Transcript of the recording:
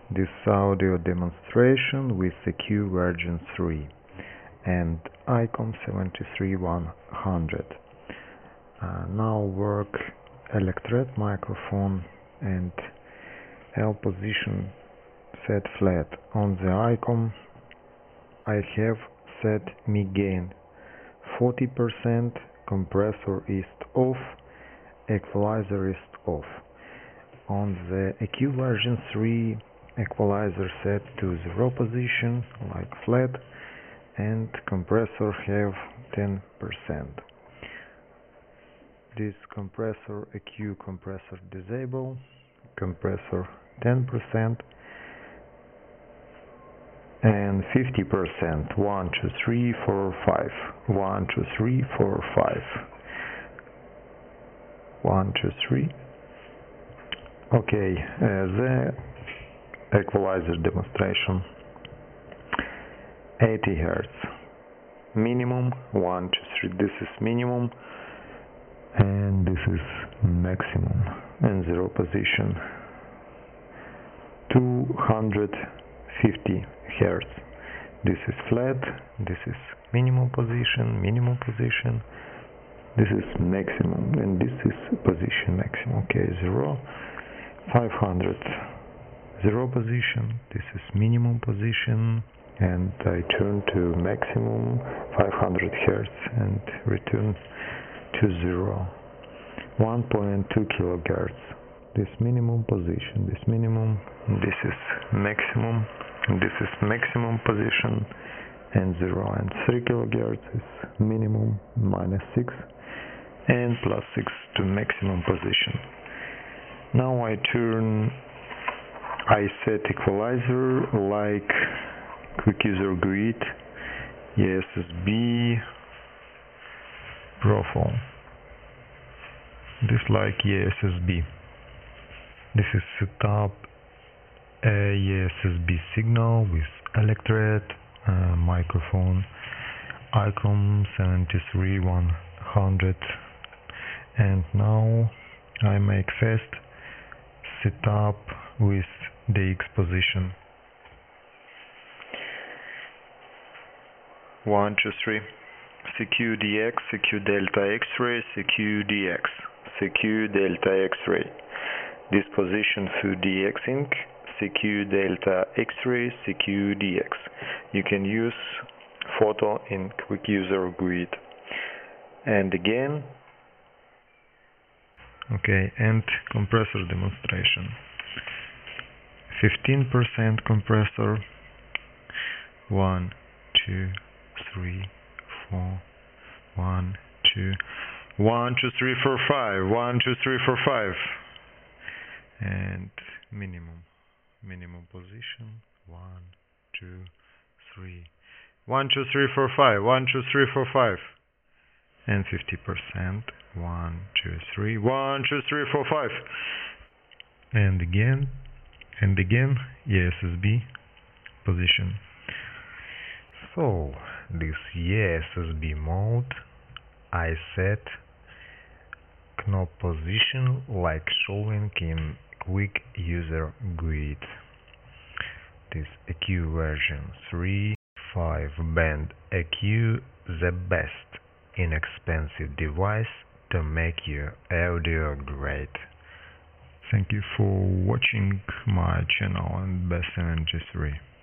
this audio demonstration with EQ version 3 and ICOM 73100. Now work Electret microphone and L position set flat. On the ICOM I have set mic gain 40%, compressor is off, equalizer is off. On the EQ version 3, equalizer set to 0 position, like flat, and compressor have 10%. This compressor, EQ compressor disable, compressor 10%, and 50%, 1, 2, 3, 4, 5, 1, 2, 3, 4, 5, 1, 2, 3. Okay, the equalizer demonstration 80 Hz minimum, 1, 2, 3, this is minimum and this is maximum, and 0 position 250 Hz. This is flat, this is minimum position, this is maximum, and this is position maximum. Okay, 0, 500, 0 position, this is minimum position, and I turn to maximum 500 Hz and return to 0, 1.2 kHz. This minimum position, this minimum, this is maximum, this is maximum position, and 0, and 3 kHz is minimum, -6, and +6 to maximum position. Now I set equalizer like quick user grid, ESSB profile. This like ESSB. This is set up a ESSB signal with Electret microphone ICOM 73100, and now I make fast setup with DX position. 1, 2, 3. CQ DX, CQ delta X-ray, CQ DX, CQ delta X-ray. This position for DXing, CQ delta X-ray, CQ DX. You can use photo in quick user grid. And again. Okay, and compressor demonstration. 15% compressor. 1, 2, 3, 4, 1, 2, 1, 2, 3, 4, 5, 1, 2, 3, 4, 5, and minimum position 1, 2, 3, 1, 2, 3, 4, 5, 1, 2, 3, 4, 5, and 50%, 1, 2, 3, 1, 2, 3, 4, 5, and again ESSB position. So this ESSB mode I set knob position like showing in quick user grid. This EQ version 3 5-band EQ, the best inexpensive device to make your audio great. Thank you for watching my channel and Best 73.